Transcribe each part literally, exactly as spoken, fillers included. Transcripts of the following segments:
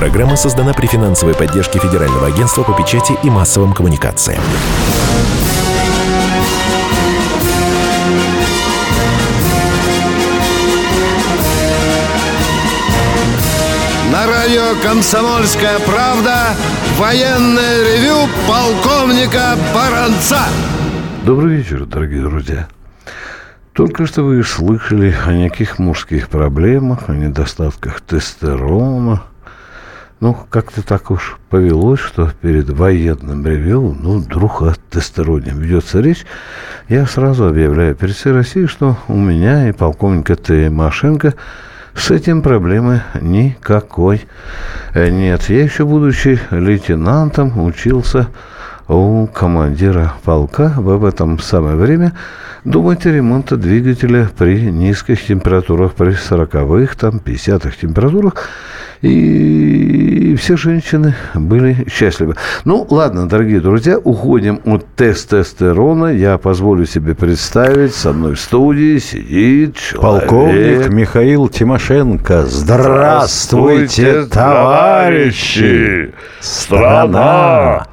Программа создана при финансовой поддержке Федерального агентства по печати и массовым коммуникациям. На радио «Комсомольская правда» военное ревю полковника Баранца. Добрый вечер, дорогие друзья. Только что вы слышали о неких мужских проблемах, о недостатках тестостерона. Ну, как-то так уж повелось, что перед военным ревью, ну, вдруг о тестостероне ведется речь. Я сразу объявляю перед всей Россией, что у меня и полковника Тимошенко с этим проблемы никакой нет. Я еще, будучи лейтенантом, учился у командира полка в это самое время думать о ремонте двигателя при низких температурах, при сороковых, там, пятидесятых температурах. И все женщины были счастливы. Ну, ладно, дорогие друзья, уходим от тестостерона. Я позволю себе представить, со мной в студии сидит человек... Полковник Михаил Тимошенко. Здравствуйте, товарищи! Страна,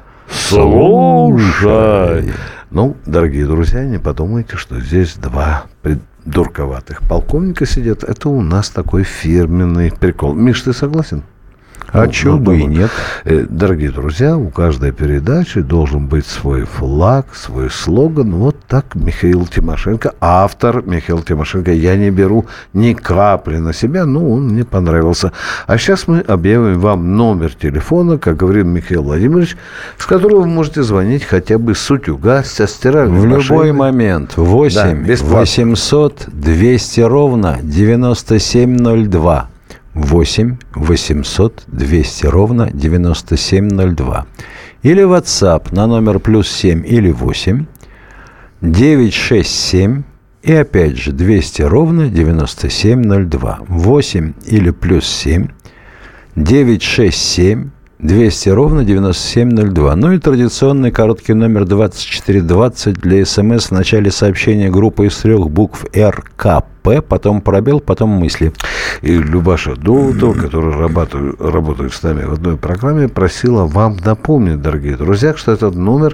слушай! Ну, дорогие друзья, не подумайте, что здесь два придурковатых полковника сидят. Это у нас такой фирменный прикол. Миш, ты согласен? А ну, чего ну, бы ну, и нет. Дорогие друзья, у каждой передачи должен быть свой флаг, свой слоган. Вот так Михаил Тимошенко, автор Михаил Тимошенко. Я не беру ни капли на себя, но он мне понравился. А сейчас мы объявим вам номер телефона, как говорил Михаил Владимирович, с которого вы можете звонить хотя бы с утюга, со стиральной В машины. любой момент. восемь восемьсот двести ровно девяносто семь ноль два. восемь восемьсот двести ровно девяносто семь ноль два. Или WhatsApp на номер плюс семь или восемь девятьсот шестьдесят семь и опять же двести ровно девяносто семь ноль два. восемь или плюс семь девятьсот шестьдесят семь двести ровно девяносто семь ноль два. Ну и традиционный короткий номер двадцать четыре двадцать для СМС в начале сообщения группы из трех букв эр ка пэ, потом пробел, потом мысли. И Любаша Долотова, которая работает, работает с нами в одной программе, просила вам напомнить, дорогие друзья, что этот номер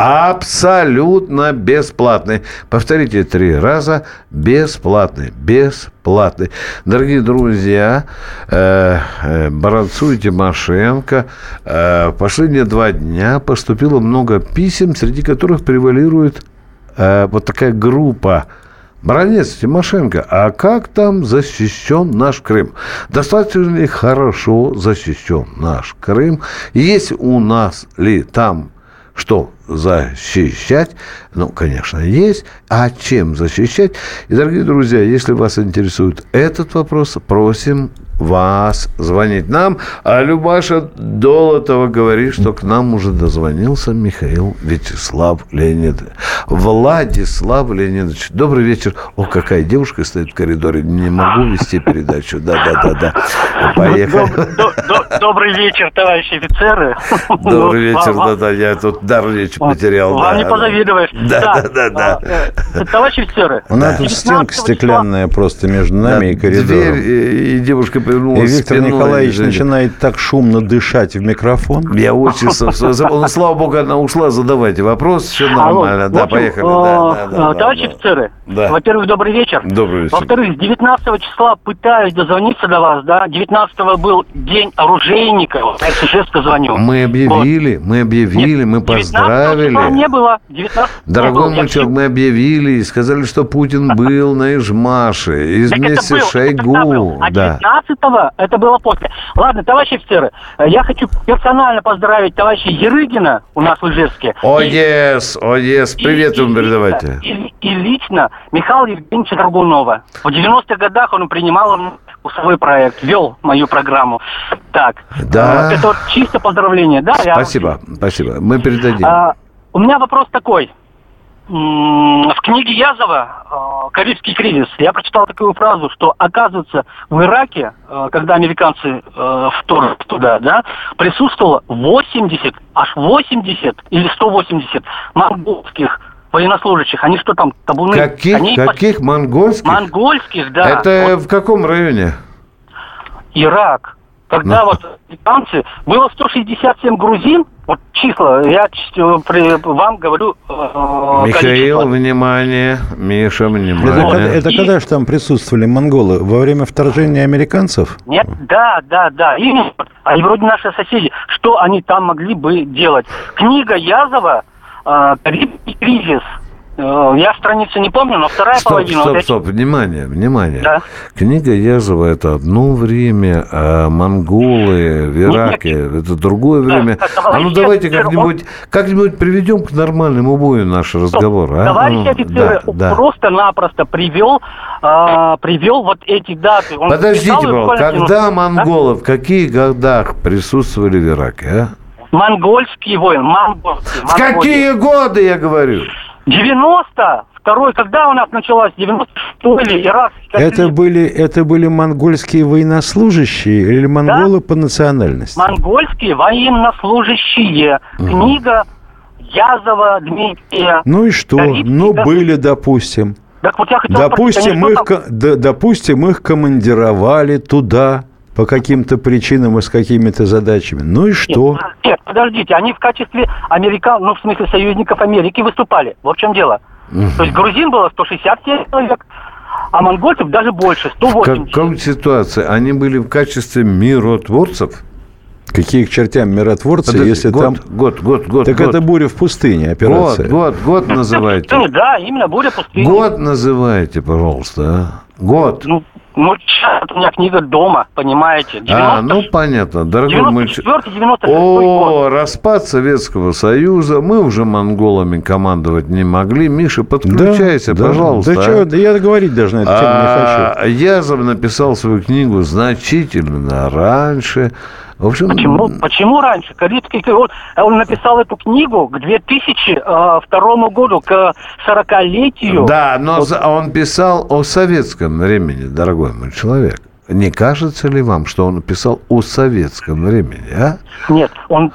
абсолютно бесплатный. Повторите три раза. Бесплатный. Бесплатный. Дорогие друзья, э, э, Баранцу и Тимошенко э, в последние два дня поступило много писем, среди которых превалирует э, вот такая группа. Баранец, Тимошенко, а как там защищен наш Крым? Достаточно ли хорошо защищен наш Крым? Есть у нас ли там что защищать? Ну, конечно, есть. А чем защищать? И, дорогие друзья, если вас интересует этот вопрос, просим вас звонить нам. А Любаша Долотова говорит, что к нам уже дозвонился Михаил Вячеслав Леонидович. Владислав Леонидович. Добрый вечер. О, какая девушка стоит в коридоре. Не могу вести передачу. Да-да-да-да. Поехали. Добрый вечер, товарищи офицеры. Добрый вечер. Да-да, я тут дар речи потерял. Вам не позавидуешь. Да-да-да. Товарищи офицеры. У нас тут стенка стеклянная просто между нами и коридором. Дверь, и девушка повернулась. И Виктор Николаевич начинает так шумно дышать в микрофон. Я очень... Слава богу, она ушла. Задавайте вопрос. Все нормально. Да, поехали. Товарищи офицеры, во-первых, добрый вечер. Добрый вечер. Во-вторых, девятнадцатого числа пытаюсь дозвониться до вас, да? девятнадцатого был день оружейника. Я Сижевска звоню. Мы объявили, мы объявили, мы поздравили. девятнадцатого не было. Дорогой мой человек, мы объявили и сказали, что Путин был на Ижмаше. И вместе с Шойгу. А девятнадцатого это было после. Ладно, товарищи офицеры, я хочу персонально поздравить товарища Ерыгина у нас в Ижевске. О, ес, о, ес. Привет вам передавайте. И, и лично Михаила Евгеньевича Драгунова. В девяностых годах он принимал свой проект, вел мою программу. Так, да. Это вот чисто поздравление. Да, спасибо, я... спасибо. Мы передадим. А, у меня вопрос такой. В книге Язова «Карибский кризис» я прочитал такую фразу, что, оказывается, в Ираке, когда американцы вторглись туда, да, присутствовало восемьдесят, аж восемьдесят или сто восемьдесят монголских военнослужащих. Они что там, табуны? Каких? Они Каких? Монгольских? Монгольских, да. Это вот. В каком районе? Ирак. когда Ну. вот американцы, было сто шестьдесят семь грузин, вот числа, я ч- при- вам говорю э, Михаил, количество. внимание. Миша, Это, внимание. когда- это И- когда же там присутствовали монголы? Во время вторжения американцев? Нет, да, да, да, именно. Они вроде наши соседи. Что они там могли бы делать? Книга Язова э, «Карибский кризис». Э, я страницу не помню, но вторая Стоп, половина... стоп, вот эти- стоп, внимание, внимание. Да. Книга Язова – это одно время, а монголы в Ираке – это другое Да, время. как А ну товарищ давайте офицер, как-нибудь, как-нибудь приведем к нормальному бою наш разговор. А? Товарищ Ну, офицер да, да. просто-напросто привел, а, привел вот эти даты. Он Подождите, писал их Павел, буквально когда один- монголы, в каких годах присутствовали в Ираке, а? Монгольский воин, монгольский. В какие годы, я говорю? девяносто второй, когда у нас началось? девяносто шестой или иракский? Это были, это были монгольские военнослужащие или монголы по национальности? Монгольские военнослужащие. Книга Язова Дмитрия. Ну и что? Карибский, Ну, да. были, допустим. Так вот я хотел Допустим, спросить, они их, что там- ко- да, допустим, их командировали туда по каким-то причинам и с какими-то задачами. Ну и что? Нет, нет, подождите, они в качестве американ, ну, в смысле, союзников Америки выступали. Вот в чем дело. То есть грузин было сто шестьдесят человек, а монгольцев даже больше, сто В восемьдесят. какой ситуации? Они были в качестве миротворцев? Какие к чертям миротворцы, Подожди, если год, там... год, год, год, Так год. это буря в пустыне, операция. Год, год, год называйте. Да, именно буря пустыни. Год называйте, пожалуйста. а? Год. Ну, ну, сейчас у меня книга дома, понимаете. А, ну понятно, дорогой девяносто мальчик. четвёртый девяносто шестой О, год. распад Советского Союза. Мы уже монголами командовать не могли. Миша, подключайся, да, пожалуйста. Да, а. чё, да я говорить даже на эту тему не хочу. А Язов написал свою книгу значительно раньше. В общем, Почему, почему раньше? Карибский кризис. Он написал эту книгу к две тысячи второму году, к сорокалетию. Да, но за- он писал о советском времени, дорогой мой человек. Не кажется ли вам, что он писал о советском времени, а? Нет, он...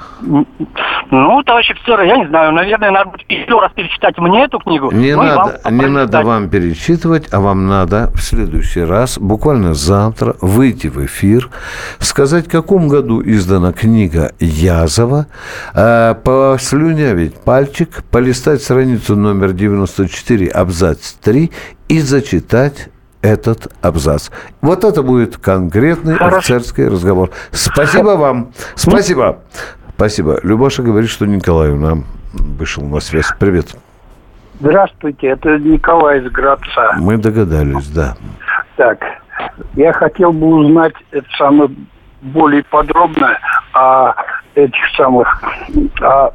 Ну, товарищ офицер, я не знаю, наверное, надо будет еще раз перечитать мне эту книгу. Не, ну, и надо, вам не надо прочитать. вам перечитывать, а вам надо в следующий раз, буквально завтра, выйти в эфир, сказать, в каком году издана книга Язова, э, послюнявить пальчик, полистать страницу номер девяносто четыре, абзац три и зачитать этот абзац. Вот это будет конкретный Хорошо. офицерский разговор. Спасибо вам. Спасибо. Спасибо. Любаша говорит, что Николай нам вышел на связь. Привет. Здравствуйте, это Николай из Градца. Мы догадались, да. Так, я хотел бы узнать это самое более подробно о этих самых о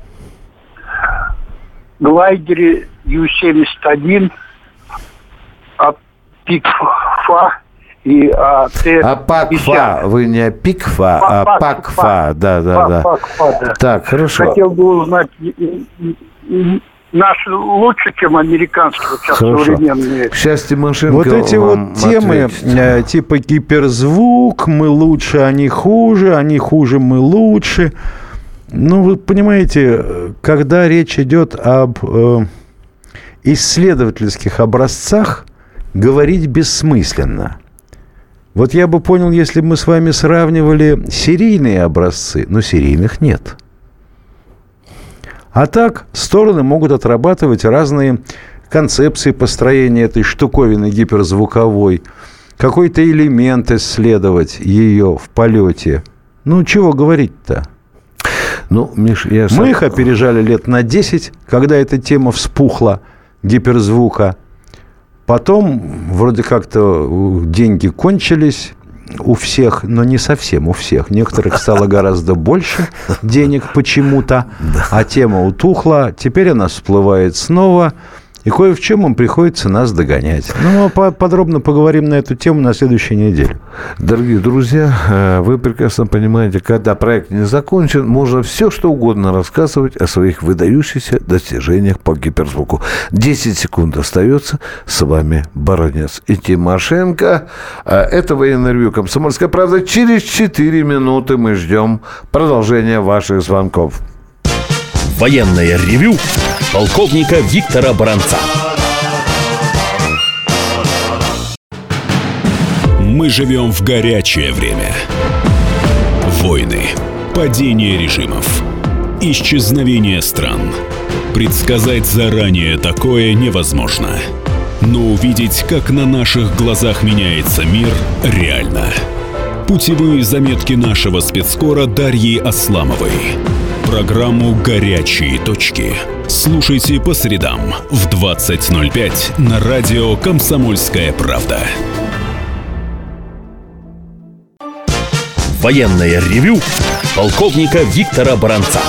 глайдере Ю семьдесят один, о ПИКФА и о Т А ПАКФА, вы не ПИКФА, а Пак- ПАКФА, Пак- да, да, да. ПАКФА, да. Так, хорошо. Хотел бы узнать и- и- и наши лучше, чем американские, вот сейчас Хорошо. современные. Сейчас Тимошенко Вот эти вам вот темы, ответит. э, типа гиперзвук, мы лучше, они хуже, они хуже, мы лучше. Ну, вы понимаете, когда речь идет об э, исследовательских образцах, говорить бессмысленно. Вот я бы понял, если бы мы с вами сравнивали серийные образцы, но серийных нет. А так стороны могут отрабатывать разные концепции построения этой штуковины гиперзвуковой, какой-то элемент исследовать ее в полете. Ну, чего говорить-то? Ну, Миш, я... Мы их опережали лет на десять, когда эта тема вспухла, гиперзвука. Потом вроде как-то деньги кончились у всех, но не совсем у всех. Некоторых стало гораздо больше денег почему-то, а тема утухла. Теперь она всплывает снова. И кое в чем им приходится нас догонять. Ну, мы по- подробно поговорим на эту тему на следующей неделе. Дорогие друзья, вы прекрасно понимаете, когда проект не закончен, можно все, что угодно рассказывать о своих выдающихся достижениях по гиперзвуку. десять секунд остается. С вами Баранец и Тимошенко. Это военное ревью «Комсомольская правда». Через четыре минуты мы ждем продолжения ваших звонков. Военное ревю полковника Виктора Баранца. Мы живем в горячее время. Войны, падение режимов, исчезновение стран. Предсказать заранее такое невозможно. Но увидеть, как на наших глазах меняется мир, реально. Путевые заметки нашего спецкора Дарьи Асламовой. Программу «Горячие точки» слушайте по средам в двадцать ноль пять на радио «Комсомольская правда». Военное ревю полковника Виктора Баранца.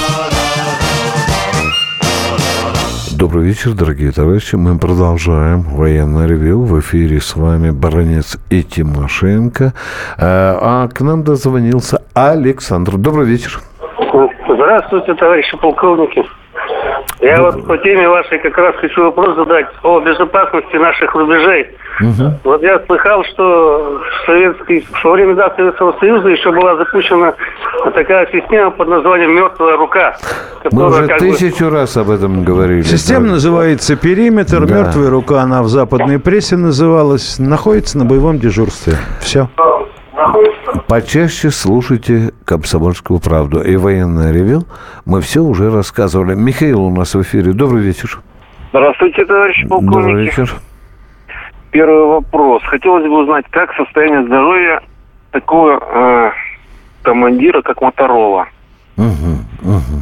Добрый вечер, дорогие товарищи. Мы продолжаем военное ревью. В эфире с вами Баранец и Тимошенко. А к нам дозвонился Александр. Добрый вечер. Здравствуйте, товарищи полковники. Я вот по теме вашей как раз хочу вопрос задать о безопасности наших рубежей. Угу. Вот я слыхал, что в советской, во время да, Советского Союза еще была запущена такая система под названием «Мертвая рука». Мы уже тысячу бы... раз об этом говорили. Система да. называется «Периметр». Да. «Мертвая рука», она в западной прессе называлась. Находится на боевом дежурстве. Все. Почаще слушайте «Комсомольскую правду» и «Военное ревью». Мы все уже рассказывали. Михаил у нас в эфире. Добрый вечер. Здравствуйте, товарищи полковники. Добрый вечер. Первый вопрос. Хотелось бы узнать, как состояние здоровья такого э, командира, как Моторова. Угу, угу.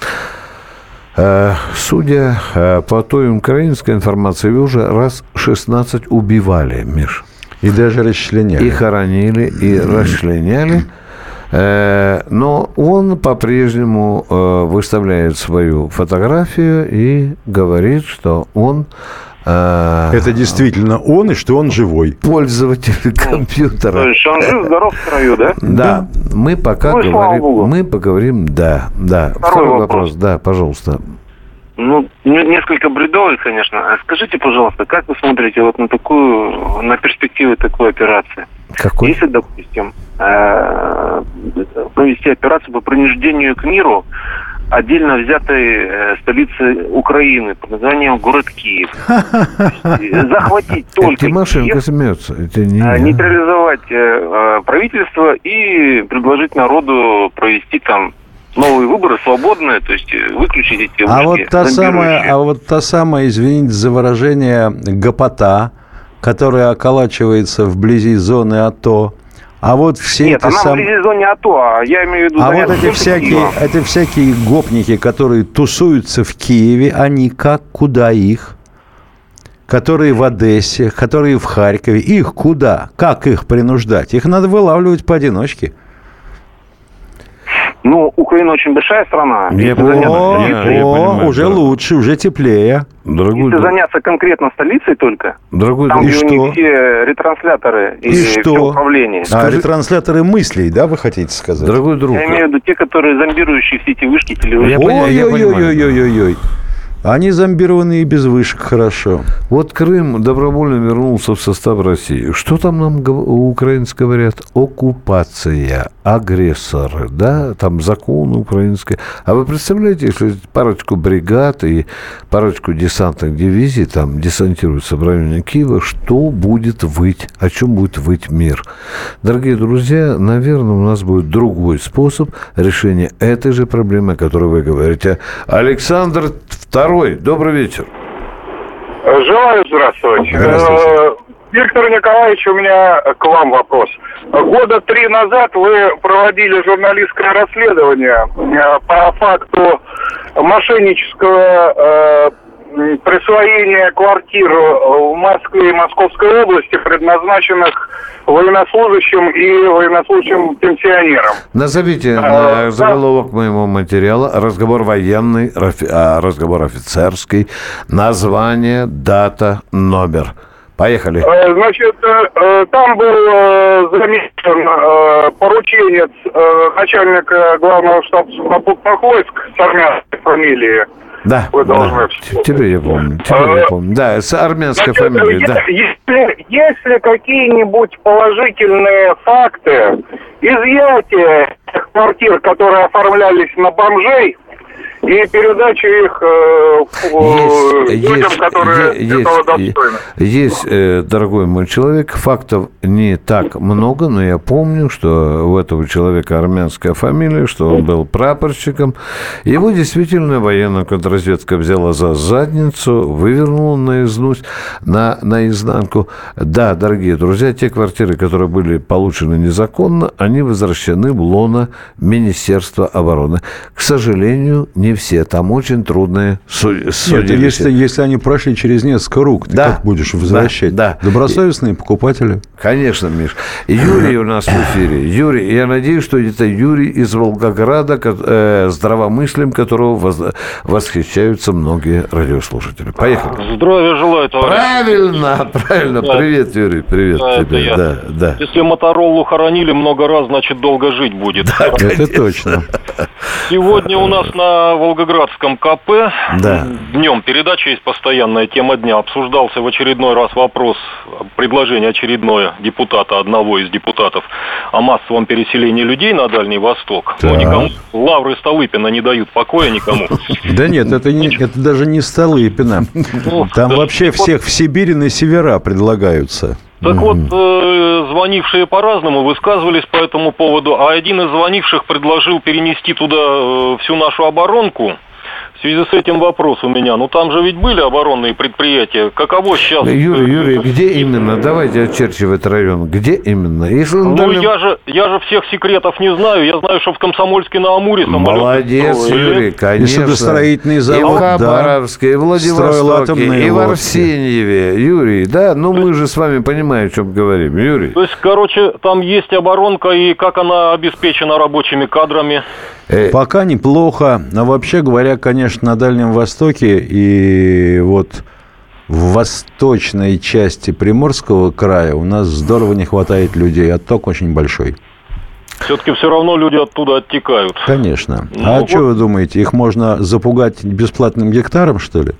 Э, судя э, по той украинской информации, вы уже раз шестнадцать убивали, Миш. И даже расчленяли. И хоронили, и расчленяли. Э, но он по-прежнему э, выставляет свою фотографию и говорит, что он... Э, Это действительно он, и что он живой. Пользователь компьютера. То есть он жив, здоров в краю, да? Да. Мы пока ну, говорим... Мы поговорим, да. да. Второй, Второй вопрос. вопрос. Да, пожалуйста. Ну, несколько бредовый, конечно. А скажите, пожалуйста, как вы смотрите вот на такую, на перспективы такой операции? Какой? Если, допустим, провести операцию по принуждению к миру отдельно взятой столицы Украины под названием город Киев. Захватить только Тимошенко смеется. Это не... Нейтрализовать правительство и предложить народу провести там новые выборы, свободные, то есть выключить эти вышки. А вот та самая, а вот та самая, извините за выражение, гопота, которая околачивается вблизи зоны АТО. А вот все Нет, эти она сам... вблизи зоны АТО, а я имею в виду... А вот эти всякие, эти всякие гопники, которые тусуются в Киеве, они как, куда их? Которые в Одессе, которые в Харькове, их куда? Как их принуждать? Их надо вылавливать поодиночке. Ну, Украина очень большая страна. Не о, я, я о, понимаю, уже да. лучше, уже теплее. Дорогой Если друг... заняться конкретно столицей только, Дорогой там, друг... где и у что? них все ретрансляторы и, и все управление. А, Скажи... ретрансляторы мыслей, да, вы хотите сказать? Дорогой друг. Я имею в виду те, которые зомбирующие все эти вышки телевизора. Ой-ой-ой-ой-ой-ой-ой. Они зомбированы и без вышек хорошо. Вот Крым добровольно вернулся в состав России. Что там нам украинцы говорят? Оккупация, агрессоры, да? Там закон украинский. А вы представляете, если парочку бригад и парочку десантных дивизий там десантируются в районе Киева, что будет выть? О чем будет выть мир? Дорогие друзья, наверное, у нас будет другой способ решения этой же проблемы, о которой вы говорите. Александр Второй. Добрый вечер. Желаю здравствовать. Здравствуйте. Виктор Николаевич, у меня к вам вопрос. Года три назад вы проводили журналистское расследование по факту мошеннического присвоения квартир в Москве и Московской области, предназначенных военнослужащим и военнослужащим пенсионерам. Назовите а, заголовок да. моего материала. Разговор военный, разговор офицерский, название, дата, номер. Поехали. Значит, там был замечен порученец начальника главного штаба сухопутных войск с армянской фамилией. Да, Вы должны... да. Теперь я помню. Теперь я помню. Да, с армянской Значит, фамилией, если, да. Если, если какие-нибудь положительные факты изъятия квартир, которые оформлялись на бомжей, и передачу их э, есть, людям, есть, которые есть, этого достойны. Есть, э, дорогой мой человек, фактов не так много, но я помню, что у этого человека армянская фамилия, что он был прапорщиком. Его действительно военная контрразведка взяла за задницу, вывернула наизнусь, на, наизнанку. Да, дорогие друзья, те квартиры, которые были получены незаконно, они возвращены в лоно Министерства обороны. К сожалению, не все. Там очень трудные судилища. Нет, если, если они прошли через несколько рук, ты да, как будешь возвращать? Да, да. Добросовестные покупатели. Конечно, Миш. Юрий у нас в эфире. Юрий, я надеюсь, что это Юрий из Волгограда, э, здравомыслием которого воз, восхищаются многие радиослушатели. Поехали. Здравия желаю, товарищ. Правильно, правильно. Да. Привет, Юрий, привет да, тебе. Да, да. Если Моторолу хоронили много раз, значит, долго жить будет. Да, это точно. Сегодня у нас на Волгоградском КП да. днем передача есть постоянная тема дня. Обсуждался в очередной раз вопрос, предложение очередное депутата, одного из депутатов, о массовом переселении людей на Дальний Восток. Да. Но никому лавры Столыпина не дают покоя никому. Да нет, это, не, это даже не Столыпина. Там вообще всех в Сибири на севера предлагаются. Так вот, э, звонившие по-разному высказывались по этому поводу, а один из звонивших предложил перенести туда э, всю нашу оборонку. В связи с этим вопрос у меня. Ну, там же ведь были оборонные предприятия. Каково сейчас... Юрий, Юрий, где именно? Давайте очерчивать район. Где именно? Если ну, дальнем... я же, я же всех секретов не знаю. Я знаю, что в Комсомольске-на-Амуре самолеты... Молодец, строили. Юрий, конечно. И судостроительный завод, и в Хабаровске, да. и в Владивостоке, и в Арсеньеве. Юрий, да? Ну, мы же с вами понимаем, о чем говорим. Юрий. То есть, короче, там есть оборонка, и как она обеспечена рабочими кадрами? Пока неплохо. Но вообще говоря, конечно, на Дальнем Востоке и вот в восточной части Приморского края у нас здорово не хватает людей. Отток очень большой. Все-таки все равно люди оттуда оттекают. Конечно. Ну, а вот... что вы думаете, их можно запугать бесплатным гектаром, что ли?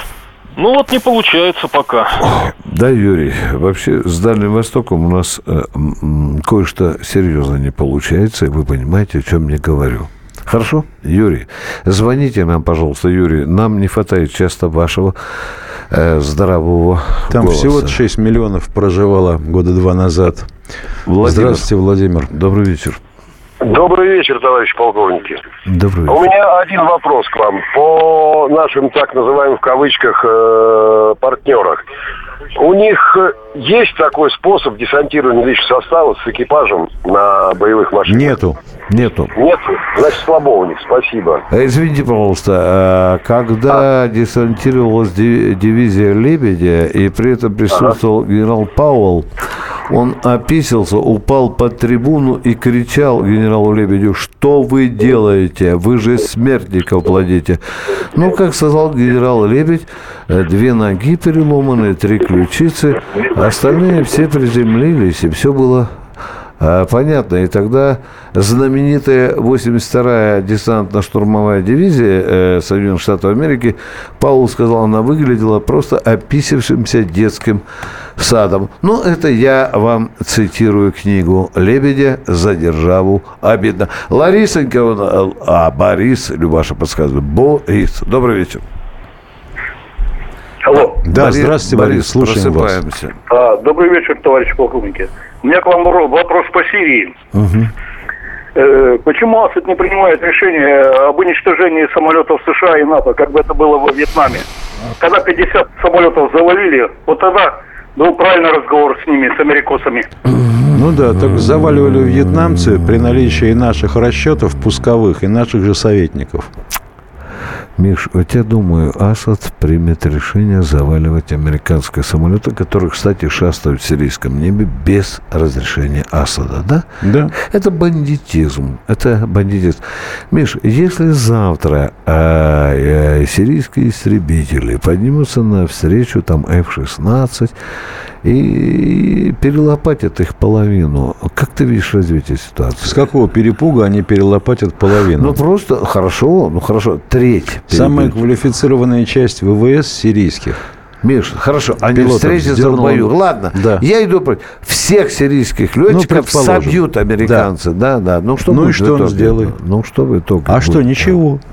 Ну вот не получается пока. Да, Юрий, вообще с Дальним Востоком у нас э, м- кое-что серьезно не получается, и вы понимаете, о чем я говорю. Хорошо, Юрий? Звоните нам, пожалуйста, Юрий. Нам не хватает часто вашего э, здорового Там голоса. всего шесть миллионов проживало года два назад. Владимир. Здравствуйте, Владимир. Добрый вечер. Добрый вечер, товарищ полковники. Добрый вечер. У меня один вопрос к вам. По нашим, так называемым в кавычках, э, партнерах. У них есть такой способ десантирования личного состава с экипажем на боевых машинах? Нету. Нету. Нету? Значит, слабо у них. Спасибо. Извините, пожалуйста, когда а? десантировалась дивизия «Лебедя», и при этом присутствовал ага. генерал Пауэлл, он описался, упал под трибуну и кричал генералу Лебедю: что вы делаете? Вы же смертников плодите. Ну, как сказал генерал Лебедь, две ноги переломаны, три ключицы, остальные все приземлились, и все было а, понятно. И тогда знаменитая восемьдесят вторая десантно-штурмовая дивизия э, Соединенных Штатов Америки, Пауэлл сказал, она выглядела просто описавшимся детским садом. Но это я вам цитирую книгу Лебедя «За державу обидно». Ларисонька, а Борис, Любаша подсказывает, Борис. Добрый вечер. Алло. Да, Борис, здравствуйте, Борис, слушаем вас. А, добрый вечер, товарищ полковники. У меня к вам вопрос по Сирии. Угу. Э, почему Асад не принимает решение об уничтожении самолетов США и НАТО, как бы это было во Вьетнаме? Когда пятьдесят самолетов завалили, вот тогда был правильный разговор с ними, с америкосами. Ну да, так заваливали вьетнамцы при наличии наших расчетов пусковых и наших же советников. Миш, вот я думаю, Асад примет решение заваливать американские самолеты, которые, кстати, шастают в сирийском небе без разрешения Асада, да? Да. Это бандитизм. Это бандитизм. Миш, если завтра э, э, сирийские истребители поднимутся навстречу там эф шестнадцать и перелопатят их половину, как ты видишь развитие ситуации? С какого перепуга они перелопатят половину? Ну, просто хорошо, ну, хорошо, треть. Самая квалифицированная часть ВВС сирийских. Миш, хорошо, они встретятся в бою. Ладно, да. Я иду против. Всех сирийских летчиков ну, собьют американцы. Да, да. да. Ну, что, ну и что он итоге? сделает? Ну, что в итоге? А будет? что, ничего.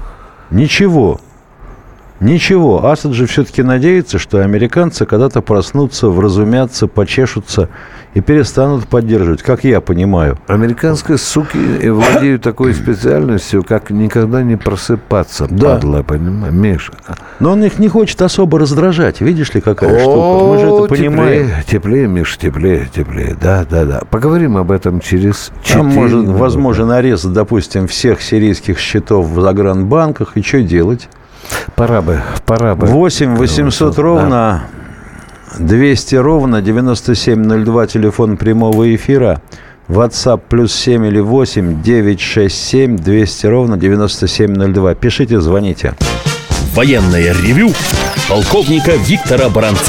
Ничего. Ничего. Асад же все-таки надеется, что американцы когда-то проснутся, вразумятся, почешутся и перестанут поддерживать, как я понимаю. Американские суки владеют такой специальностью, как никогда не просыпаться, да. Падла, понимаешь, Миша. Но он их не хочет особо раздражать. Видишь ли, какая штука? Мы же это понимаем. Теплее, теплее, Миш, теплее, теплее. Да, да, да. Поговорим об этом через четыре Там может, минуты. возможно, нарезать, допустим, всех сирийских счетов в загранбанках. И что делать? Пора бы, пора бы. восемь восемьсот ровно, двести ровно, девяносто семь ноль два, телефон прямого эфира. WhatsApp плюс семь или восемь девятьсот шестьдесят семь двести ровно девяносто семь ноль два. Пишите, звоните. Военное ревю полковника Виктора Баранца.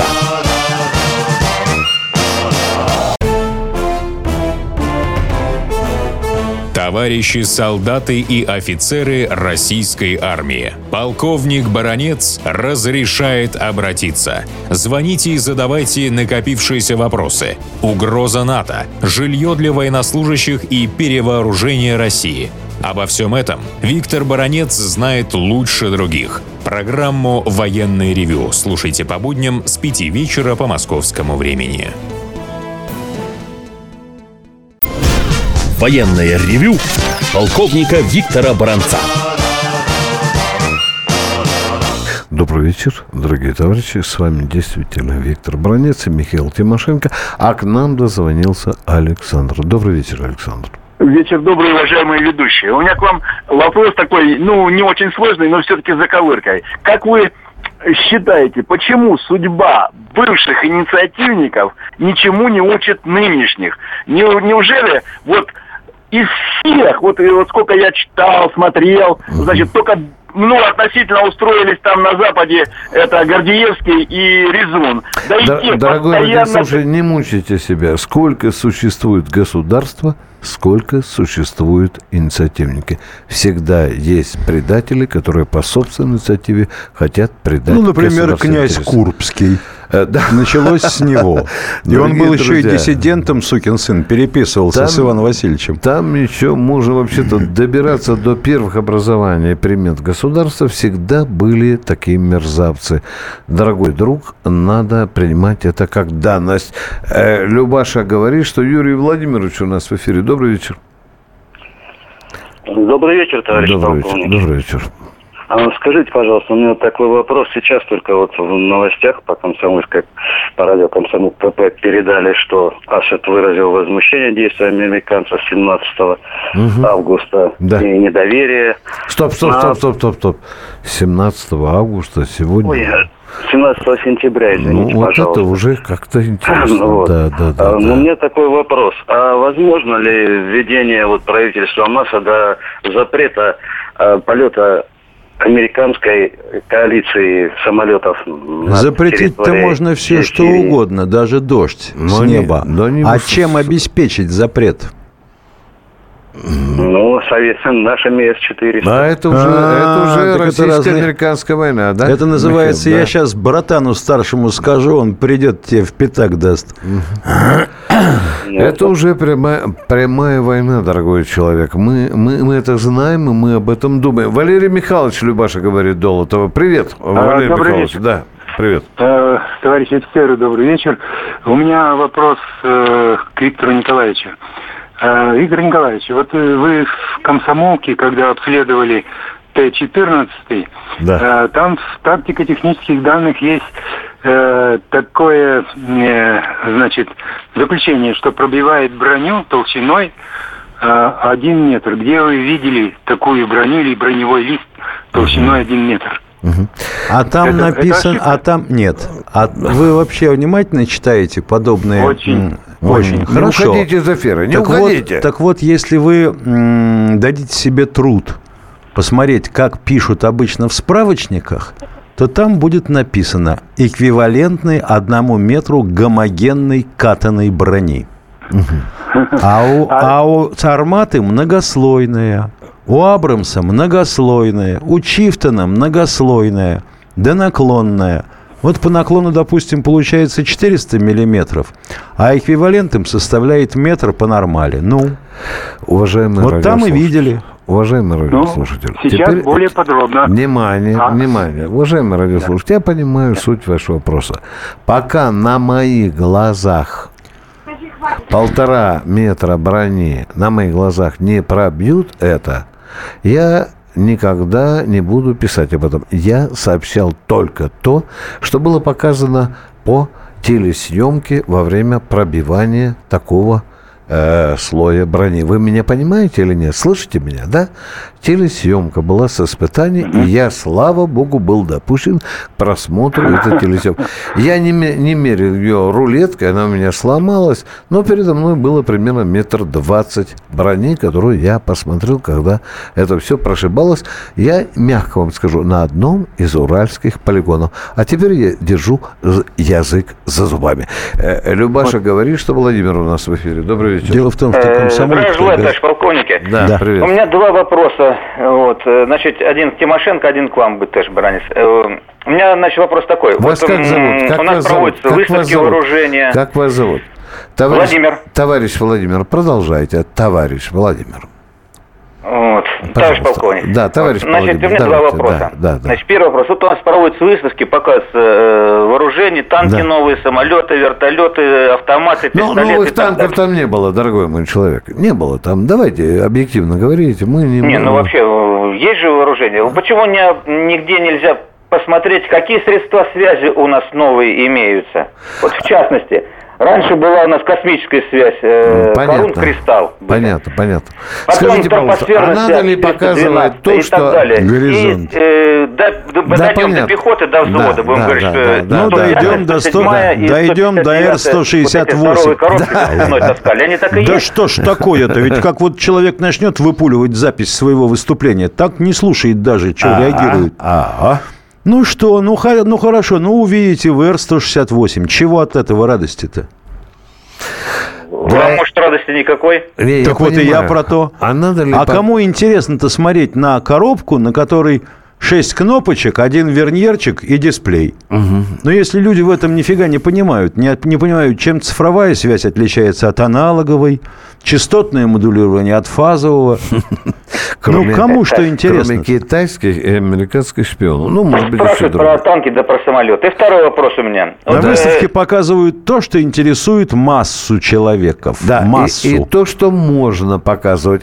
Товарищи солдаты и офицеры российской армии. Полковник Баранец разрешает обратиться. Звоните и задавайте накопившиеся вопросы. Угроза НАТО, жилье для военнослужащих и перевооружение России. Обо всем этом Виктор Баранец знает лучше других. Программу «Военное ревю» слушайте по будням с пяти вечера по московскому времени. Военное ревю полковника Виктора Баранца. Добрый вечер, дорогие товарищи. С вами действительно Виктор Баранец и Михаил Тимошенко. А к нам дозвонился Александр. Добрый вечер, Александр. Вечер добрый, уважаемые ведущие. У меня к вам вопрос такой, ну, не очень сложный, но все-таки с заковыркой. Как вы считаете, почему судьба бывших инициативников ничему не учит нынешних? Не, неужели вот из всех, вот, вот сколько я читал, смотрел, значит, только, ну, относительно устроились там на Западе, это Гордеевский и Резун. Да и Д- те дорогой постоянно... радиослушатель, не мучайте себя. Сколько существует государства, сколько существует инициативники. Всегда есть предатели, которые по собственной инициативе хотят предать. Ну, например, князь Курбский. Да. Началось с него. И он был еще и диссидентом, сукин сын, переписывался там, с Иваном Васильевичем. Там еще можно вообще-то добираться до первых образований примет государства. Всегда были такие мерзавцы. Дорогой друг, надо принимать это как данность. Э, Любаша говорит, что Юрий Владимирович у нас в эфире. Добрый вечер. Добрый вечер, товарищ Добрый полковник. вечер. Добрый вечер. А скажите, пожалуйста, у меня вот такой вопрос. Сейчас только вот в новостях по комсомольской, по радио Комсомол ПП передали, что Асад выразил возмущение действия американцев семнадцатого угу. августа да. и недоверие. Стоп, стоп, а... стоп, стоп, стоп, стоп. семнадцатого августа сегодня... Ой, семнадцатого сентября, извините, ну, вот пожалуйста. это уже как-то интересно. Ну, вот. Да, да, да. А, да. Но у меня такой вопрос. А возможно ли введение вот правительством Асада запрета а, полета американской коалиции самолетов? Запретить-то можно все, что угодно, даже дождь но с неба. Не, да не а может... чем обеспечить запрет? Ну, совет, нашими эс четыреста. А это уже, а, это уже российско-американская война, да? Это называется, Михаил, я да. сейчас братану старшему скажу, он придет тебе в пятак даст. Это уже прямая, прямая война, дорогой человек. Мы, мы, мы это знаем, и мы об этом думаем. Валерий Михайлович, Любаша говорит, Долотова. Привет, Валерий добрый Михайлович. Вечер. Да, привет. Э, товарищи офицеры, добрый вечер. У меня вопрос э, к Виктору Николаевичу. Э, Виктор Николаевич, вот вы в комсомолке, когда обследовали Т четырнадцать, да. э, там в тактико-технических данных есть э, такое, э, значит, заключение, что пробивает броню толщиной э, один метр. Где вы видели такую броню или броневой лист толщиной один метр? А там это, написано, это а там нет. А вы вообще внимательно читаете подобные? Очень, очень. Не Хорошо. уходите из эфира, не так уходите. Вот, так вот, если вы м, дадите себе труд посмотреть, как пишут обычно в справочниках, то там будет написано эквивалентный одному метру гомогенной катаной брони. А у, а у Сарматы многослойная. У Абрамса многослойная, у Чифтона многослойная, да наклонная. Вот по наклону, допустим, получается четыреста миллиметров, а эквивалентом составляет метр по нормали. Ну, уважаемые вот там и видели. Уважаемый радиослушатель. Ну, сейчас теперь... более подробно. Внимание, а? внимание. Уважаемый радиослушатель, да. я понимаю да. суть вашего вопроса. Пока на моих глазах полтора метра брони на моих глазах не пробьют это, я никогда не буду писать об этом. Я сообщал только то, что было показано по телесъемке во время пробивания такого э, слоя брони. Вы меня понимаете или нет? Слышите меня, да? Телесъемка была с испытаний, mm-hmm. и я, слава богу, был допущен к просмотру этой телесъемки. Я не, не мерил ее рулеткой, она у меня сломалась, но передо мной было примерно метр двадцать брони, которую я посмотрел, когда это все прошибалось. Я, мягко вам скажу, на одном из уральских полигонов. А теперь я держу язык за зубами. Любаша вот. говорит, что Владимир у нас в эфире. Добрый вечер. Дело в том, что комсомольцы... Здравия желаю, полковники. Да, да, привет. У меня два вопроса. Вот, значит, один к Тимошенко, один к вам, Бытеш Баранец. У меня, значит, вопрос такой. Вас вот, как зовут? Как у нас проводятся как выставки вооружения. Как вас зовут? Товарищ, Владимир. Товарищ Владимир, продолжайте. Товарищ Владимир. Вот, товарищ полковник. Да, товарищ Значит, Владимир. у меня Давайте, два вопроса. Да, да, да. Значит, первый вопрос. Вот у нас проводятся выставки, показываются э, вооружение, танки да. новые, самолеты, вертолеты, автоматы, пистолеты. Ну, новых танков там не было, дорогой мой человек. Не было там. Давайте объективно говорите. Мы не... Не, ну вообще, есть же вооружение. Почему не, нигде нельзя посмотреть, какие средства связи у нас новые имеются? Вот в частности... Раньше была у нас космическая связь, э, Корун Кристалл. Понятно, понятно. Потом скажите, пожалуйста, а надо ли показывать то, что... Горизонт. И, э, до, до, да, дойдем до пехоты, до взвода, да, будем да, говорить, да, что... Да, ну, дойдем до сто, дойдем до эр сто шестьдесят восемь. Да что ж такое-то? Ведь как вот человек начнет выпуливать запись своего выступления, так не слушает даже, что реагирует. Ага. Ну что, ну, ну хорошо, ну увидите в эр сто шестьдесят восемь. Чего от этого радости-то? Вам, может, радости никакой? Не, так вот понимаю. И я про то. А, надо ли а по... кому интересно-то смотреть на коробку, на которой шесть кнопочек, один верньерчик и дисплей? Угу. Но если люди в этом нифига не понимают, не, не понимают, чем цифровая связь отличается от аналоговой, частотное модулирование от фазового. Кроме, ну, кому что интересно? Кроме китайских и американских шпионов. Ну, может быть, спрашивают про танки да про самолеты. И второй вопрос у меня. На вот, выставке э... показывают то, что интересует массу человеков. Да, массу. И, и то, что можно показывать.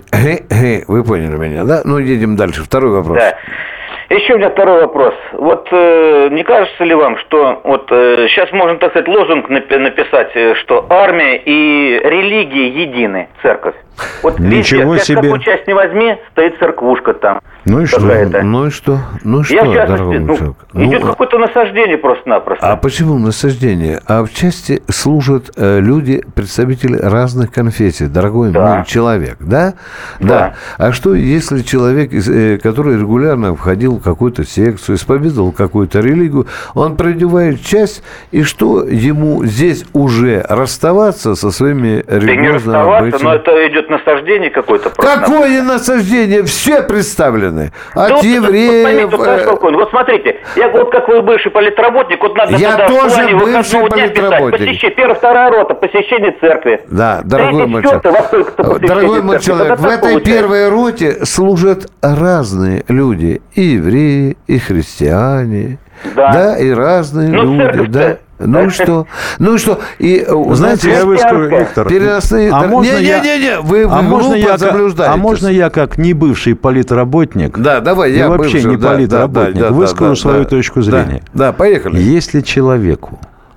Вы поняли меня, да? Ну, едем дальше. Второй вопрос. Да. Еще у меня второй вопрос. Вот э, не кажется ли вам, что вот э, сейчас можно, так сказать, лозунг написать, что армия и религия едины, церковь? Вот ничего везде, себе. Какую часть не возьми, стоит церквушка там. Ну и что? Ну и что? Ну и что, Я, дорогой ну, человек? Идет ну, какое-то насаждение просто-напросто. А почему насаждение? А в части служат э, люди, представители разных конфессий, дорогой да. мой человек, да? да? Да. А что, если человек, э, который регулярно входил в какую-то секцию, исповедовал какую-то религию, он продевает часть, и что ему здесь уже расставаться со своими религиозными обычаями? Но это идет насаждение какое-то. Какое насаждение? Все представлены. От да евреев... Вот, вот, вот смотрите, я вот как вы бывший политработник, вот надо я тоже бывший политработник. Посещение, первая, вторая рота, посещение церкви. Да, дорогой мой человек. Дорогой мой человек, в этой первой роте служат разные люди. И евреи, и христиане, да, да и разные ну, люди, да. Ну и что? Ну и что? И, знаете, я выскажу, Виктор, переносные... А можно не, я... Не, не, не, вы, а вы можно я, заблуждаетесь. А можно я, как не бывший политработник, да, давай, я вообще бывший, не да, политработник, да, да, выскажу да, свою да, точку зрения. Да, да, поехали. Если человеку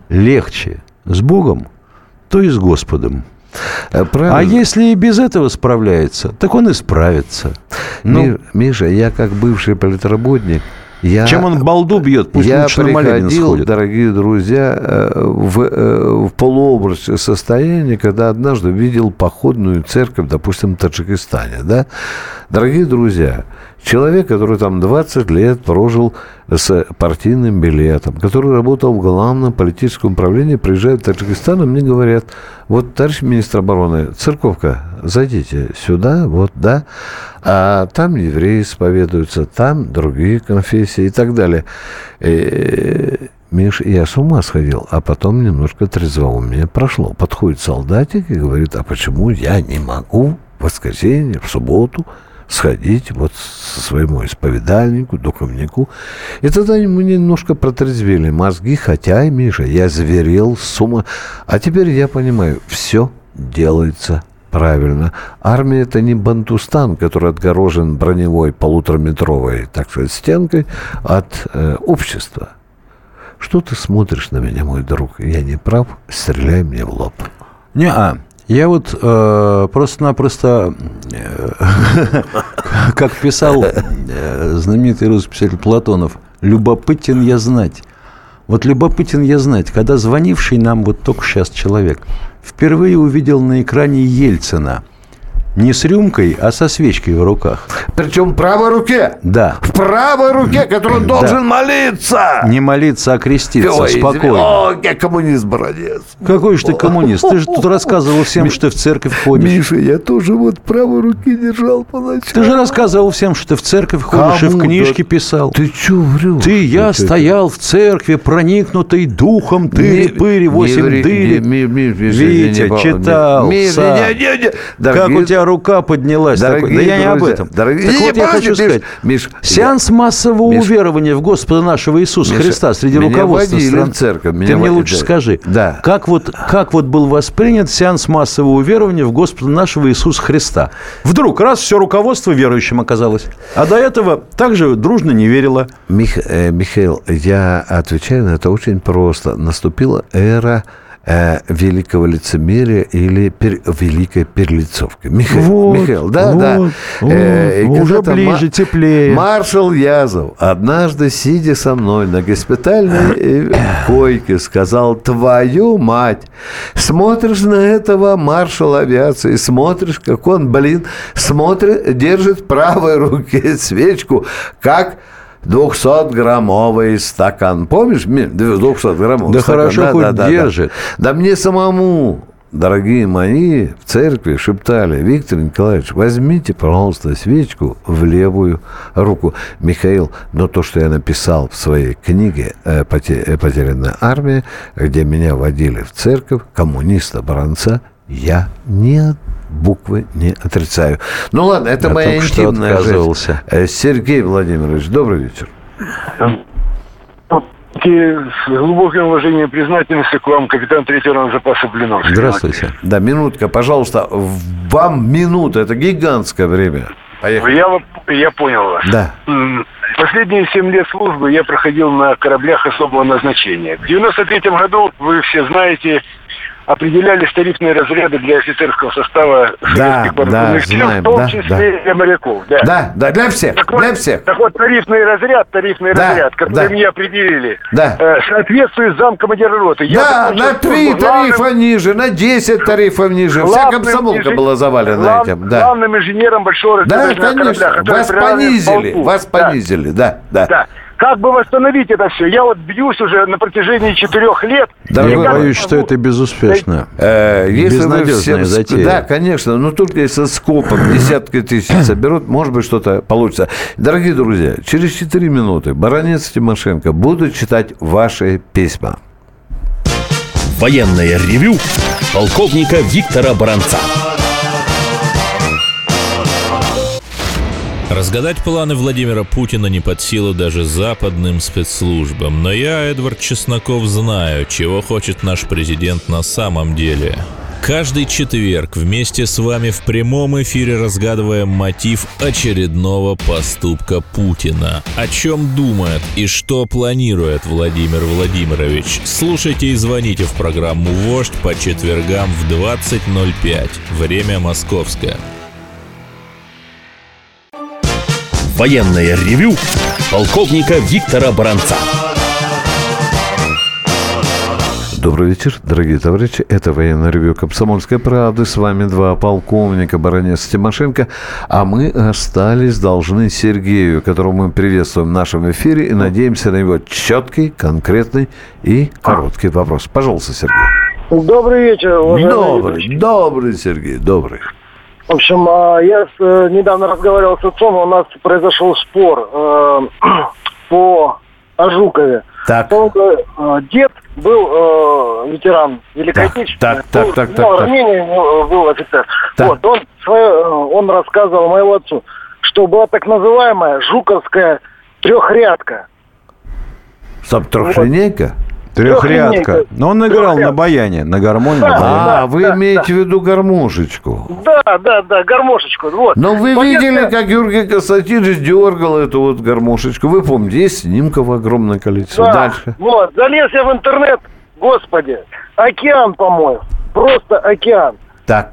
легче с Богом, то и с Господом. Правильно. А если и без этого справляется, так он и справится. Ну, Миша, я как бывший политработник, Я, Чем он балду бьет, пусть я лучше на молебен приходил, сходит. Дорогие друзья, в, в полуобморочное состояние, когда однажды видел походную церковь, допустим, в Таджикистане. Да? Дорогие друзья, человек, который там двадцать лет прожил с партийным билетом, который работал в главном политическом управлении, приезжает в Таджикистан, и мне говорят: вот, товарищ министр обороны, церковка, зайдите сюда, вот, да, а там евреи исповедуются, там другие конфессии и так далее. И, Миш, я с ума сходил, а потом немножко трезвоумие прошло. Подходит солдатик и говорит: а почему я не могу в воскресенье, в субботу сходить вот со своему исповедальнику, духовнику. И тогда мы немножко протрезвели мозги, хотя, Миша, я зверел с ума. А теперь я понимаю, все делается правильно. Армия – это не Бантустан, который отгорожен броневой полутораметровой, так сказать, стенкой от э, общества. Что ты смотришь на меня, мой друг? Я не прав? Стреляй мне в лоб. Не-а. Я вот э, просто-напросто, э, как писал э, знаменитый русский писатель Платонов, любопытен я знать. Вот любопытен я знать, когда звонивший нам вот только сейчас человек впервые увидел на экране Ельцина. Не с рюмкой, а со свечкой в руках. Причем в правой руке. Да. В правой руке, которой он должен да. молиться. Не молиться, а креститься. Ой, спокойно. О, я коммунист, бородец. Какой же ты коммунист? Ты же тут рассказывал всем, что ты в церковь ходишь. Миша, я тоже вот правой руки держал поначалу. Ты же рассказывал всем, что ты в церковь ходишь. Кому? И в книжке да... писал. Ты что врешь? Ты, я это стоял это? в церкви, проникнутый духом, тыри-пыри, восемь дыри. Витя, читал. Как у тебя рука поднялась. Такой. Да я не об этом. Дорогие... Так не, вот я хочу Миш, сказать. Миш, Сеанс я... массового Миш... уверования в Господа нашего Иисуса Миша, Христа среди руководства стран. Церковь, Ты мне водили. лучше скажи, да. как, вот, как вот был воспринят сеанс массового уверования в Господа нашего Иисуса Христа? Вдруг раз все руководство верующим оказалось. А до этого также дружно не верило. Мих... Э, Михаил, я отвечаю на это очень просто. Наступила эра великого лицемерия или пер, великой перелицовки. Михаил, вот, Михаил да, вот, да. Вот, э, уже ближе, ма- теплее. Маршал Язов однажды, сидя со мной на госпитальной койке, сказал: твою мать, смотришь на этого маршала авиации, смотришь, как он, блин, смотрит, держит в правой руке свечку, как двухсотграммовый стакан. Помнишь? двухсотграммовый да стакан. Хорошо, да, хоть да, держит. Да. да мне самому, дорогие мои, в церкви шептали: Виктор Николаевич, возьмите, пожалуйста, свечку в левую руку. Михаил, но то, что я написал в своей книге «Потерянная армия», где меня водили в церковь, коммуниста-бранца, я не буквы не отрицаю. Ну ладно, это я моя интимная жизнь. Сергей Владимирович, добрый вечер. С глубоким уважением и признательностью к вам, капитан третьего ранга запаса Блиновский. Здравствуйте. Да, минутка, пожалуйста. Вам минута, это гигантское время. Поехали. Я, я понял вас. Да. Последние семь лет службы я проходил на кораблях особого назначения. В девяносто третьем году, вы все знаете, определялись тарифные разряды для офицерского состава советских вооруженных сил, в том да, числе да. для моряков. Да, да, да для всех. Так для вот, всех. Так вот, тарифный разряд, тарифный да, разряд, который да. мне определили, да. э, соответствует замкомандира роты. Да, на три тарифа главным, ниже, на десять тарифов ниже. Вся комсомолка инж... была завалена глав... этим. Да. Главным инженером большого да, корабля. Вас понизили, вас понизили, да, да. да. Как бы восстановить это все? Я вот бьюсь уже на протяжении четырех лет. Да, я боюсь, что это безуспешно. Э, если Безнадежная вы все... затея. Да, конечно. Но только если скопом десятки тысяч соберут, может быть, что-то получится. Дорогие друзья, через четыре минуты Баранец, Тимошенко будут читать ваши письма. Военное ревю полковника Виктора Баранца. Разгадать планы Владимира Путина не под силу даже западным спецслужбам. Но я, Эдвард Чесноков, знаю, чего хочет наш президент на самом деле. Каждый четверг вместе с вами в прямом эфире разгадываем мотив очередного поступка Путина. О чем думает и что планирует Владимир Владимирович? Слушайте и звоните в программу «Вождь» по четвергам в двадцать ноль пять. Время московское. Военное ревю полковника Виктора Баранца. Добрый вечер, дорогие товарищи. Это военное ревью «Комсомольской правды». С вами два полковника, Баранец, Тимошенко. А мы остались должны Сергею, которого мы приветствуем в нашем эфире и надеемся на его четкий, конкретный и короткий вопрос. Пожалуйста, Сергей. Добрый вечер, уважаемый. Добрый, добрый, Сергей, добрый. В общем, я недавно разговаривал с отцом, у нас произошел спор э, по Ожукове. Так. Он, э, дед был э, ветеран Великой Отечественной. Так, так, так, так. Ну, ранение был офицер. Так. Вот, он, свое, он рассказывал моему отцу, что была так называемая жуковская трехрядка. Стоп, трехлинейка? Трехрядка. Но он играл на баяне, на гармонии. Да, на баяне. А, да, вы да, имеете в виду гармошечку. Да, да, да, гармошечку. Вот. Но вы Понятно. видели, как Георгий Константинович дергал эту вот гармошечку. Вы помните, есть снимков огромное количество. Да, Дальше. вот, залез я в интернет, господи, океан, по-моему, просто океан. Так.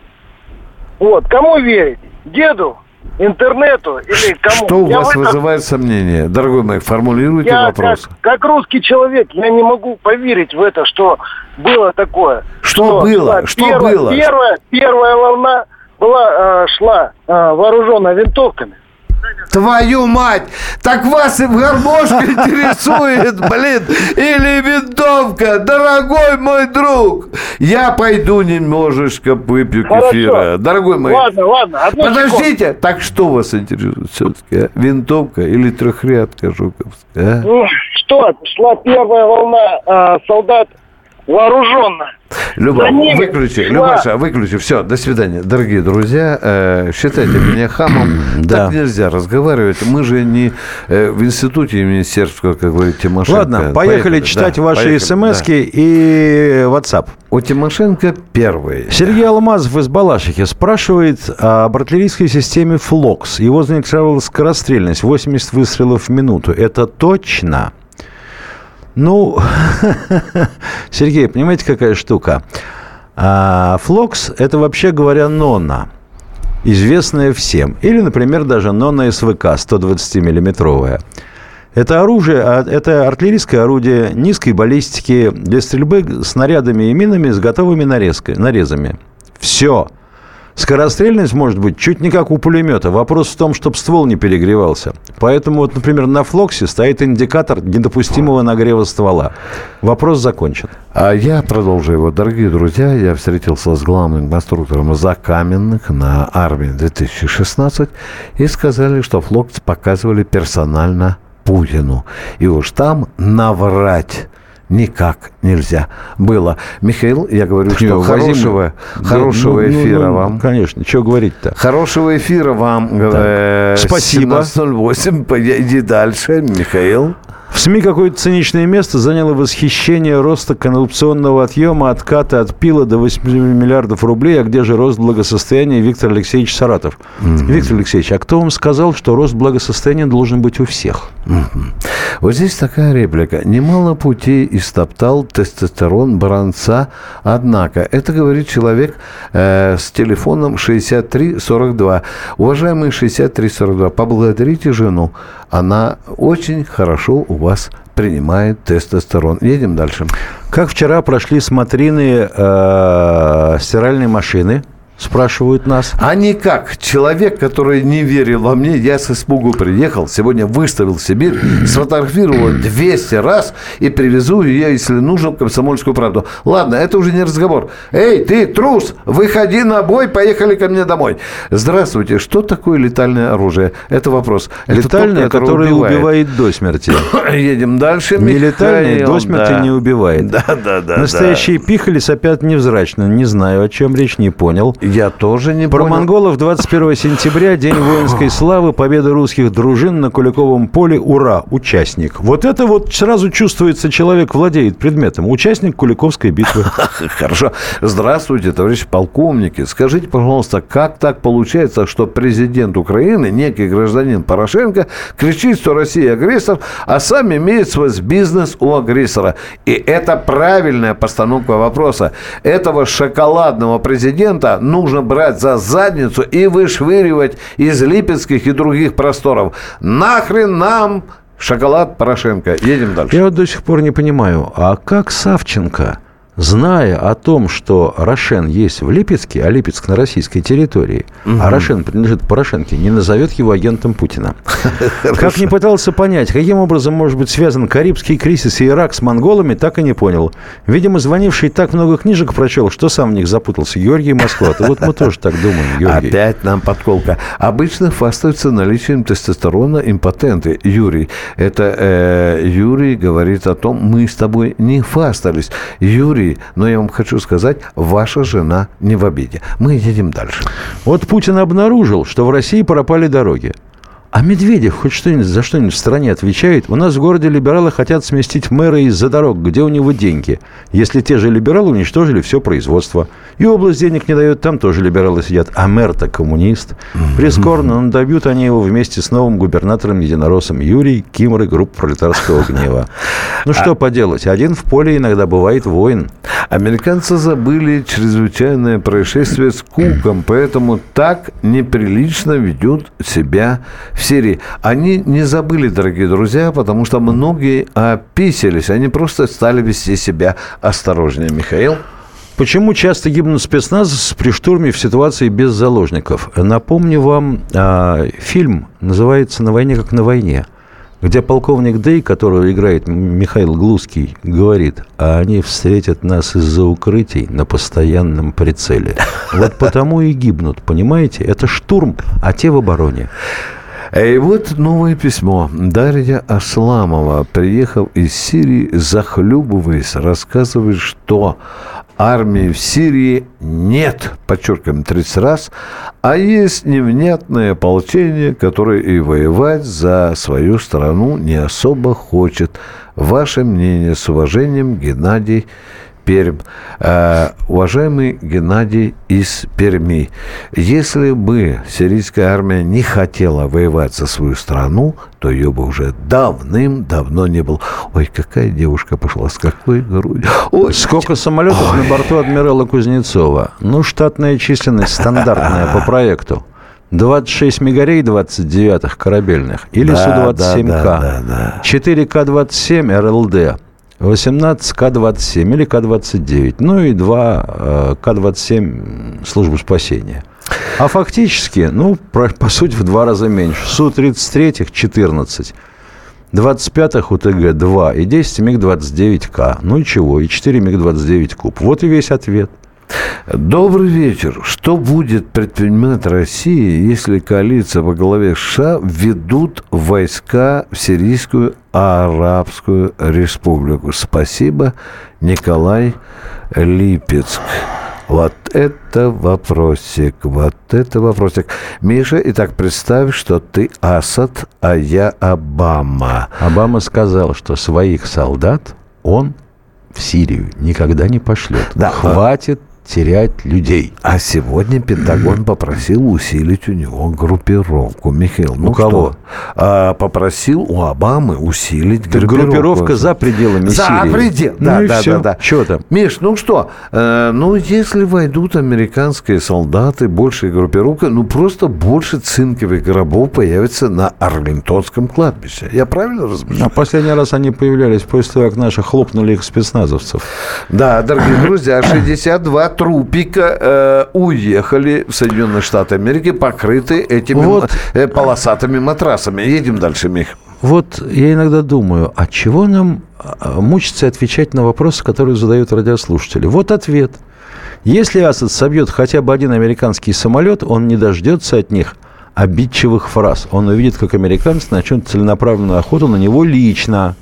Вот, кому верить? Деду? Интернету или кому? Что у Я вас в этом- вызывает сомнения? Дорогой мой, формулируйте Я вопрос. как, как русский человек, я не могу поверить в это, что было такое. Что было? шла Что первая, было? Первая, первая волна была, э, шла э, вооруженная винтовками. Твою мать! Так вас и гармошка интересует, блин, или винтовка, дорогой мой друг! Я пойду немножечко выпью Хорошо. кефира. Дорогой мой, Ладно, ладно, одну подождите, так что вас интересует все-таки? А? Винтовка или трехрядка жуковская? А? Ну, что, шла первая волна э, солдат вооруженная. Люба, За ними выключи, шла- Любаша, выключи. Все, до свидания. Дорогие друзья, э, считайте меня хамом. Да. Так нельзя разговаривать. Мы же не э, в институте имени Сербского, как говорит Тимошенко. Ладно, поехали читать да, ваши поехали, смски да. и WhatsApp. У Тимошенко первый. Сергей Алмазов из Балашихи спрашивает об артиллерийской системе «Флокс». Его заинтересовала скорострельность восемьдесят выстрелов в минуту. Это точно? Ну, Сергей, понимаете, какая штука? А, «Флокс» — это, вообще говоря, «Нона», известная всем. Или, например, даже «Нона СВК» сто двадцатимиллиметровая. Это оружие, это артиллерийское орудие низкой баллистики для стрельбы снарядами и минами с готовыми нарезкой, нарезами. Все. Скорострельность может быть чуть не как у пулемета. Вопрос в том, чтобы ствол не перегревался. Поэтому, вот, например, на «Флоксе» стоит индикатор недопустимого нагрева ствола. Вопрос закончен. А я продолжу его. Дорогие друзья, я встретился с главным конструктором Закаменных на армии две тысячи шестнадцать и сказали, что «Флокс» показывали персонально Путину. И уж там наврать никак нельзя было. Михаил, я говорю, что Не, хорошего, да, хорошего ну, ну, эфира ну, вам. Конечно, что говорить-то? Хорошего эфира вам. Э, Спасибо. семнадцать ноль восемь. Иди дальше, Михаил. В СМИ какое-то циничное место заняло восхищение роста коррупционного отъема, отката от пила до восьми миллиардов рублей. А где же рост благосостояния, Виктор Алексеевич Саратов? Mm-hmm. Виктор Алексеевич, а кто вам сказал, что рост благосостояния должен быть у всех? Mm-hmm. Вот здесь такая реплика. Немало путей истоптал тестостерон Баранца, однако. Это говорит человек э, с телефоном шестьдесят три сорок два. Уважаемый шестьдесят три сорок два, поблагодарите жену. Она очень хорошо у вас принимает тестостерон. Едем дальше. Как вчера прошли смотрины э, стиральной машины? Спрашивают нас. А никак. Человек, который не верил во мне, я с испугу приехал, сегодня выставил в Сибирь, сфотографировал двести раз и привезу ее, если нужно, в «Комсомольскую правду». Ладно, это уже не разговор. Эй, ты, трус, выходи на бой, поехали ко мне домой. Здравствуйте. Что такое летальное оружие? Это вопрос. Летальное, это которое убивает. убивает до смерти. Едем дальше. Нелетальное до смерти да. не убивает. Да, да, да. Настоящие да. пихали сопят невзрачно. Не знаю, о чем речь, не понял. Я тоже не Про понял. монголов двадцать первого сентября, День воинской славы, победа русских дружин на Куликовом поле. Ура! Участник. Вот это вот сразу чувствуется, человек владеет предметом. Участник Куликовской битвы. Хорошо. Здравствуйте, товарищи полковники. Скажите, пожалуйста, как так получается, что президент Украины, некий гражданин Порошенко, кричит, что Россия агрессор, а сам имеет свой бизнес у агрессора? И это правильная постановка вопроса. Этого шоколадного президента нужно брать за задницу и вышвыривать из липецких и других просторов. Нахрен нам шоколад Порошенко. Едем дальше. Я вот до сих пор не понимаю, а как Савченко, зная о том, что Рошен есть в Липецке, а Липецк на российской территории, угу. а Рошен принадлежит Порошенке, не назовет его агентом Путина? Как не пытался понять, каким образом может быть связан Карибский кризис и Ирак с монголами, так и не понял. Видимо, звонивший так много книжек прочел, что сам в них запутался. Георгий Москва. Вот мы тоже так думаем, Георгий. Опять нам подколка. Обычно хвастаются наличием тестостерона импотенты. Юрий. Это э, Юрий говорит о том, мы с тобой не хвастались. Юрий, могли. Но я вам хочу сказать, ваша жена не в обиде. Мы едем дальше. Вот Путин обнаружил, что в России пропали дороги. А Медведев хоть что-нибудь за что-нибудь в стране отвечает? У нас в городе либералы хотят сместить мэра из-за дорог. Где у него деньги? Если те же либералы уничтожили все производство. И область денег не дает, там тоже либералы сидят. А мэр-то коммунист. Прискорбно, но добьют они его вместе с новым губернатором-единороссом Юрий Кимрой, группа пролетарского гнева. Ну что поделать, один в поле иногда бывает воин. Американцы забыли чрезвычайное происшествие с Куком, поэтому так неприлично ведут себя в Сирии. Они не забыли, дорогие друзья, потому что многие описались. Они просто стали вести себя осторожнее. Михаил? Почему часто гибнут спецназовцы при штурме в ситуации без заложников? Напомню вам, э, фильм называется «На войне, как на войне», где полковник Дэй, которого играет Михаил Глузский, говорит: а они встретят нас из-за укрытий на постоянном прицеле. Вот потому и гибнут, понимаете? Это штурм, а те в обороне. И вот новое письмо. Дарья Асламова, приехав из Сирии, захлебываясь, рассказывает, что армии в Сирии нет, подчеркиваем тридцать раз, а есть невнятное ополчение, которое и воевать за свою страну не особо хочет. Ваше мнение? С уважением, Геннадий, Пермь. Э, уважаемый Геннадий из Перми, если бы сирийская армия не хотела воевать за свою страну, то ее бы уже давным-давно не было. Ой, какая девушка пошла, с какой грудью. Ой, сколько самолетов Ой. на борту адмирала Кузнецова? Ну, штатная численность стандартная по проекту. двадцать шесть мегарей, двадцать девятых корабельных или да, Су двадцать семь К, да, да, да. четыре К двадцать семь эр эл дэ, восемнадцать К двадцать семь или К двадцать девять, ну и два К двадцать семь службы спасения. А фактически, ну, по, по сути, в два раза меньше. Су тридцать три четырнадцать, двадцать пятых У Т Г два и десять миг двадцать девять К. Ну и чего? И четыре миг двадцать девять Куб. Вот и весь ответ. Добрый вечер. Что будет предпринимать Россия, если коалиция во главе США ведут войска в Сирийскую Арабскую Республику? Спасибо, Николай, Липецк. Вот это вопросик, вот это вопросик. Миша, итак, представь, что ты Асад, а я Обама. Обама сказал, что своих солдат он в Сирию никогда не пошлет. Да. Хватит терять людей. А сегодня Пентагон попросил усилить у него группировку. Михаил, ну у кого? Что? А, попросил у Обамы усилить так группировку. Группировка за пределами за Сирии. За пределами. Да, ну да, да, да, да. Что там? Миш, ну что? Э, ну, если войдут американские солдаты, большая группировка, ну, просто больше цинковых гробов появится на Арлингтонском кладбище. Я правильно размышляю? А последний раз они появлялись после того, как наши хлопнули их спецназовцев. Да, дорогие друзья, шестьдесят два трупика э, уехали в Соединенные Штаты Америки, покрыты этими вот. э, полосатыми матрасами. Едем дальше, Мих. Вот я иногда думаю, а чего нам мучиться и отвечать на вопросы, которые задают радиослушатели? Вот ответ. Если Асад собьет хотя бы один американский самолет, он не дождется от них обидчивых фраз. Он увидит, как американцы начнут целенаправленную охоту на него лично.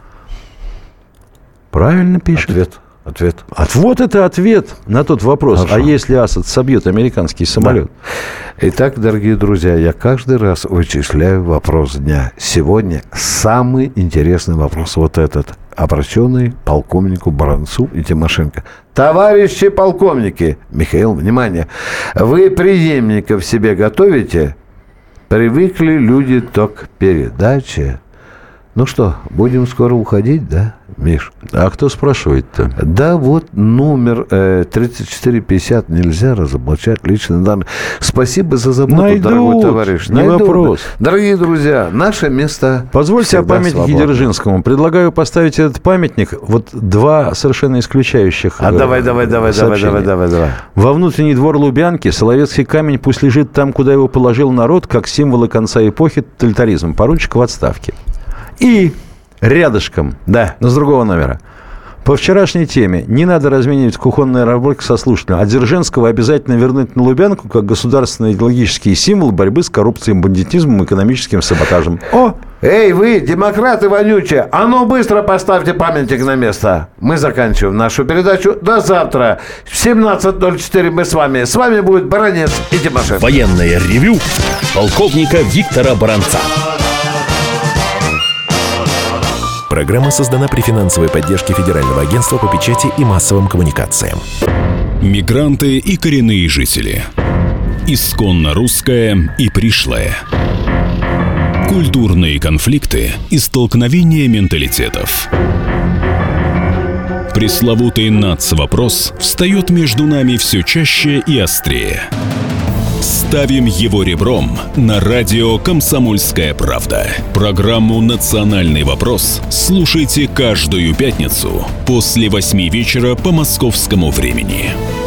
Правильно пишет? Ответ. Ответ. От, вот это ответ на тот вопрос. Хорошо. А если Асад собьет американский самолет? Да. Итак, дорогие друзья, я каждый раз вычисляю вопрос дня. Сегодня самый интересный вопрос вот этот, обращенный полковнику Баранцу и Тимошенко. Товарищи полковники, Михаил, внимание, вы преемников себе готовите? Привыкли люди только к передаче. Ну что, будем скоро уходить, да, Миш? А кто спрашивает-то? Да, вот номер э, тридцать четыре пятьдесят. Нельзя разоблачать личные данные. Спасибо за заботу, найдут, дорогой товарищ. Не найдут. Вопрос. Дорогие друзья, наше место. Позвольте о памятнике свободно. Дзержинскому. Предлагаю поставить этот памятник. Вот два совершенно исключающих. А давай, давай, давай, давай, давай, давай, давай. Во внутренний двор Лубянки Соловецкий камень пусть лежит там, куда его положил народ, как символы конца эпохи тоталитаризма. Поручик в отставке. И рядышком, да, но с другого номера. По вчерашней теме не надо разменивать кухонные работы со слушателем. А Дзержинского обязательно вернуть на Лубянку как государственный идеологический символ борьбы с коррупцией, бандитизмом и экономическим саботажем. О! Эй, вы, демократы вонючие, а ну быстро поставьте памятник на место. Мы заканчиваем нашу передачу. До завтра. В семнадцать ноль четыре мы с вами. С вами будет Баранец и Тимошенко. Военное ревю полковника Виктора Баранца. Программа создана при финансовой поддержке Федерального агентства по печати и массовым коммуникациям. Мигранты и коренные жители. Исконно русское и пришлое. Культурные конфликты и столкновения менталитетов. Пресловутый нацвопрос встает между нами все чаще и острее. Ставим его ребром на радио «Комсомольская правда». Программу «Национальный вопрос» слушайте каждую пятницу после восьми вечера по московскому времени.